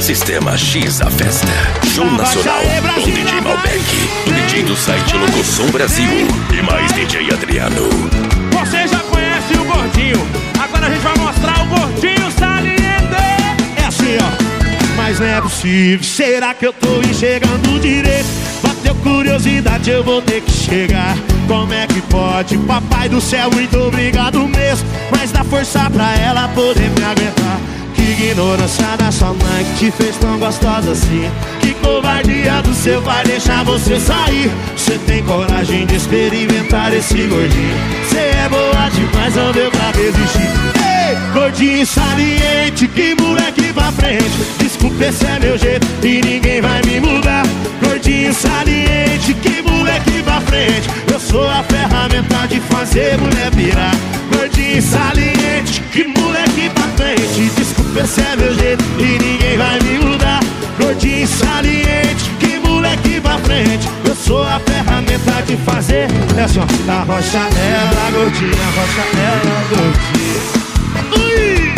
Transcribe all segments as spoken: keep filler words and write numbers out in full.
Sistema X, a festa. Show nacional com D J Malbec, o D J do site Locosom Brasil e mais D J Adriano. Você já conhece o gordinho, agora a gente vai mostrar o gordinho saliente. É assim, ó. Mas não é possível, será que eu tô enxergando direito? Bateu curiosidade, eu vou ter que chegar. Como é que pode? Papai do céu, muito obrigado mesmo, mas dá força pra ela poder me aguentar. Que ignorância da sua mãe que te fez tão gostosa assim. Que covardia do seu pai deixar você sair. Você tem coragem de experimentar esse gordinho. Você é boa demais, não deu pra resistir. Ei, gordinho saliente, que moleque pra frente. Desculpa, esse é meu jeito e ninguém vai me mudar. Gordinho saliente, que moleque pra frente. Eu sou a ferramenta de fazer mulher pirar. Gordinho saliente, que moleque pra frente. Desculpa, esse é meu jeito e ninguém vai me mudar. Gordinho saliente, que moleque pra frente. Eu sou a ferramenta de fazer. É só a rocha ela, gordinha, a rocha ela, gordinha. Ui!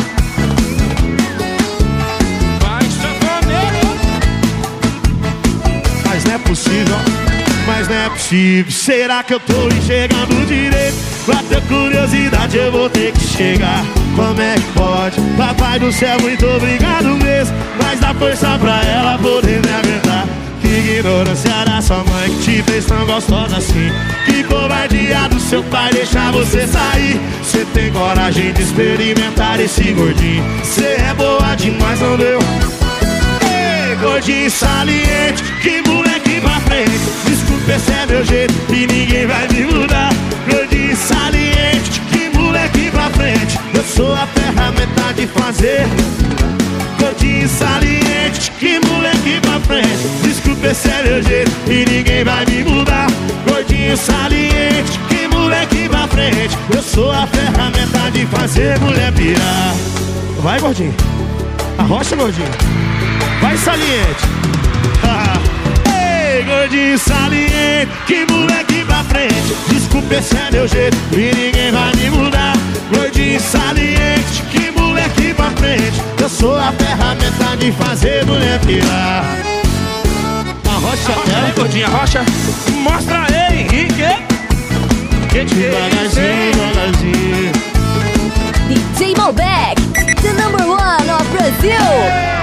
Mas não é possível, mas não é possível. Será que eu tô enxergando direito? Bateu curiosidade, eu vou ter que chegar. Como é que pode? Papai do céu, muito obrigado mesmo, mas dá força pra ela poder me aguentar. Que ignorância da sua mãe que te fez tão gostosa assim. Que covardia do seu pai deixar você sair. Você tem coragem de experimentar esse gordinho. Você é boa demais, não deu? Ei, gordinho saliente, que moleque pra frente. Desculpa, esse é meu jeito e ninguém vai me mudar. Gordinho saliente, que moleque pra frente. Eu sou a ferramenta de fazer. Gordinho saliente, que moleque pra frente. Desculpa, esse é meu jeito e ninguém vai me mudar. Gordinho saliente, que moleque pra frente. Eu sou a ferramenta de fazer mulher pirar. Vai, gordinho. Arrocha, gordinho. Vai, saliente. Ei, gordinho saliente, que moleque pra frente. Desculpa, esse é meu jeito e ninguém vai me mudar. Gordinho saliente, que moleque pra frente. Eu sou a ferramenta de fazer mulher pirar. Arrocha, arrocha aí, gordinho, arrocha. Mostra aí, Henrique. Que devagarzinho, devagarzinho. D J Malbec, the number one of Brazil.